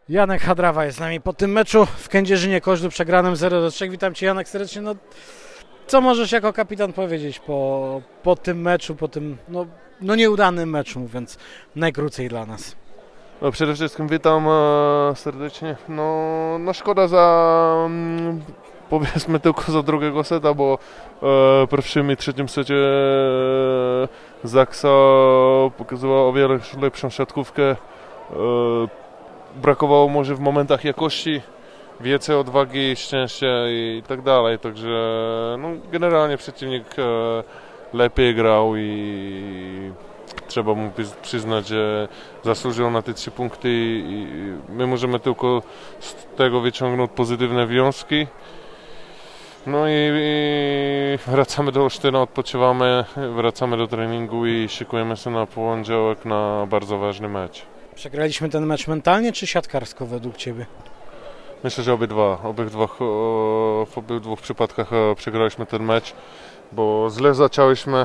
Janek Hadrawa jest z nami po tym meczu w Kędzierzynie-Koźlu przegranym 0-3. Witam Cię, Janek, serdecznie. Co możesz jako kapitan powiedzieć po tym meczu, po tym nieudanym meczu, mówiąc najkrócej dla nas? Przede wszystkim witam serdecznie. Szkoda za powiedzmy tylko za drugiego seta, bo w pierwszym i trzecim secie Zaksa pokazywała o wiele lepszą siatkówkę. Brakowało może w momentach jakości, więcej odwagi, szczęścia i tak dalej. Także generalnie przeciwnik lepiej grał i trzeba mu przyznać, że zasłużył na te 3 punkty i my możemy tylko z tego wyciągnąć pozytywne wnioski. I wracamy do Olsztyna, odpoczywamy, wracamy do treningu i szykujemy się na poniedziałek na bardzo ważny mecz. Przegraliśmy ten mecz mentalnie czy siatkarsko według Ciebie? Myślę, że w obydwu przypadkach przegraliśmy ten mecz, bo źle zaczęliśmy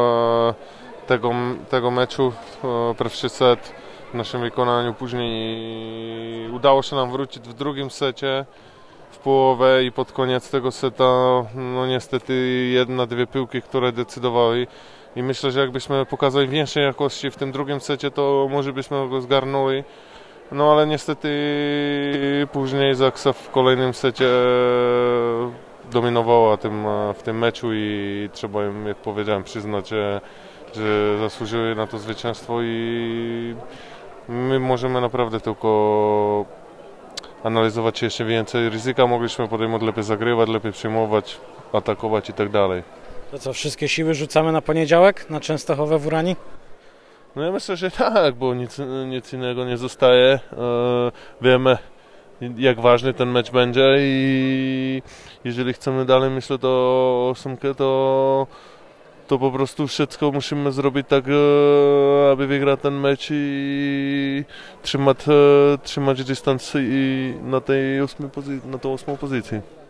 tego meczu, pierwszy set w naszym wykonaniu, później udało się nam wrócić w drugim secie w połowę i pod koniec tego seta niestety 1-2 piłki, które decydowały i myślę, że jakbyśmy pokazali większej jakości w tym drugim secie, to może byśmy go zgarnuli, ale niestety później Zaksa w kolejnym secie dominowała w tym meczu i trzeba im, jak powiedziałem, przyznać, że zasłużyły na to zwycięstwo i my możemy naprawdę tylko analizować jeszcze więcej ryzyka, mogliśmy podejmować, lepiej zagrywać, lepiej przyjmować, atakować i tak dalej. To co, wszystkie siły rzucamy na poniedziałek, na Częstochowę w Uranii? Ja myślę, że tak, bo nic innego nie zostaje. Wiemy, jak ważny ten mecz będzie i jeżeli chcemy dalej, myślę, to ósemkę, to po prostu wszystko musimy zrobić tak, aby wygrać ten mecz i trzymać dystans i na tą 8. pozycję.